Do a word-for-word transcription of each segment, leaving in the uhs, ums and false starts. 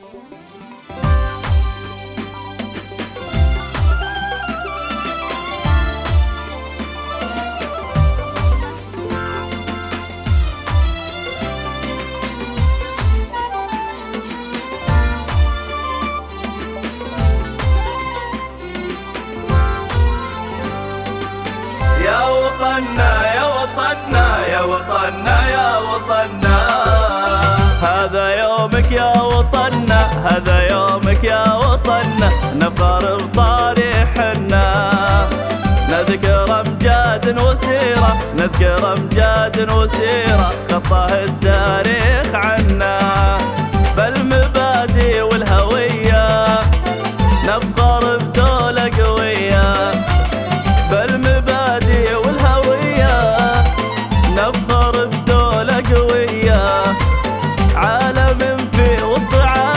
يا وطننا يا وطننا يا وطننا يا وطننا، هذا يومك يا وطننا، هذا يومك يا وطننا، نفخر بطاريحنا، نذكر امجاد وسيرة، نذكر امجاد وسيرة خطاه التاريخ عنا، بالمبادئ والهوية نفخر بدولة قوية، بالمبادئ والهوية نفخر بدولة قوية، عالم في وسط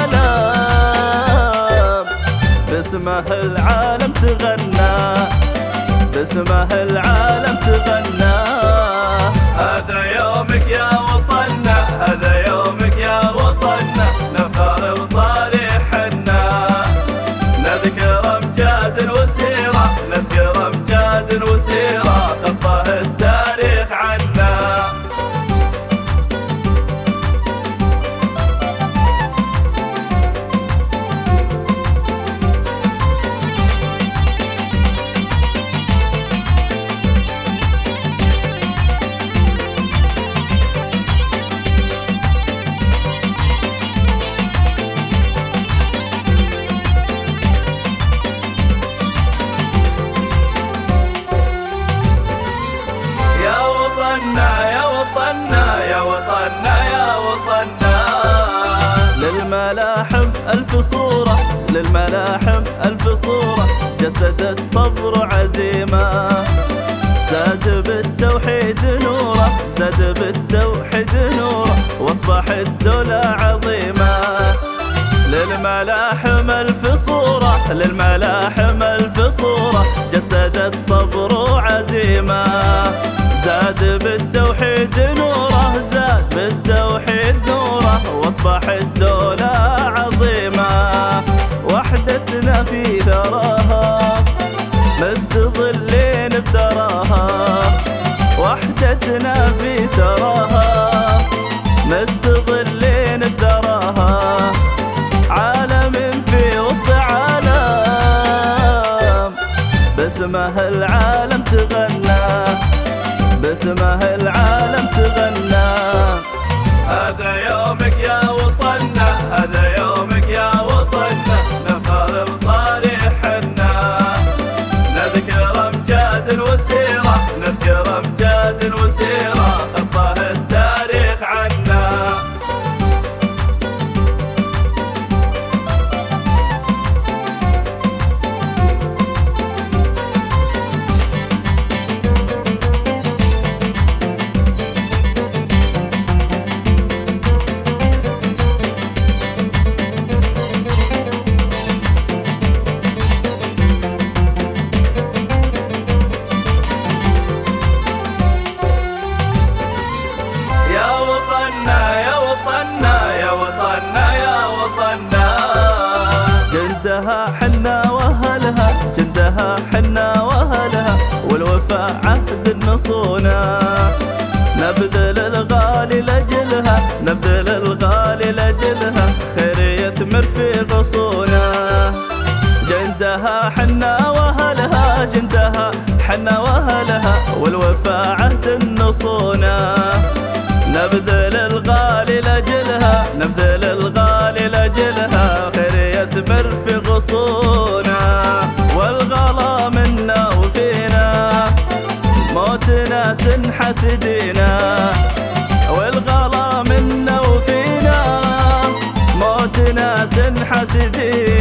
عالم، باسمه العالم تغنى، باسمه العالم تغنى. هذا يومك يا وطننا، هذا يومك يا وطننا، نفخر بطاريحنا، نذكر امجاد وسيرة، نذكر امجاد وسيرة خطاه التاريخ عنا. يا وطننا يا وطننا يا وطننا يا وطننا، للملاحم ألف صورة، للملاحم ألف صورة، جسدت صبر وعزيمة، زاد بالتوحيد نوره، زاد بالتوحيد نوره، واصبحت دولة عظيمة، للملاحم ألف صورة، للملاحم ألف صورة، جسدت صبر وعزيمة، زاد بالتوحيد نوره، زاد بالتوحيد نوره، واصبحت دولة عظيمة، وحدتنا في ثراها مستظلين بثراها، وحدتنا في ثراها مستظلين بثراها، عالم في وسط عالم، باسمه العالم تغنى، باسمه العالم تغنى. هذا يومك يا وطننا، هذا يومك يا وطننا، نفخر بطاريحنا، نذكر امجاد وسيرة، نذكر امجاد وسيرة خطاه التاريخ عنا. يا وطننا يا وطننا يا وطننا يا وطننا، جندها حنا واهلها، جندها حنا واهلها، والوفاء عهد نصونا، نبذل الغالي لاجلها، نبذل الغالي لاجلها، خير يثمر في غصونا، جندها حنا واهلها، جندها حنا واهلها، والوفاء عهد نصونا، نبذل الغالي لاجلها، نبذل الغالي لاجلها، خير يثمر في غصونا، والغلا منا وفينا، موت ناس حسدينا، والغلا منا وفينا، موت ناس حسدينا.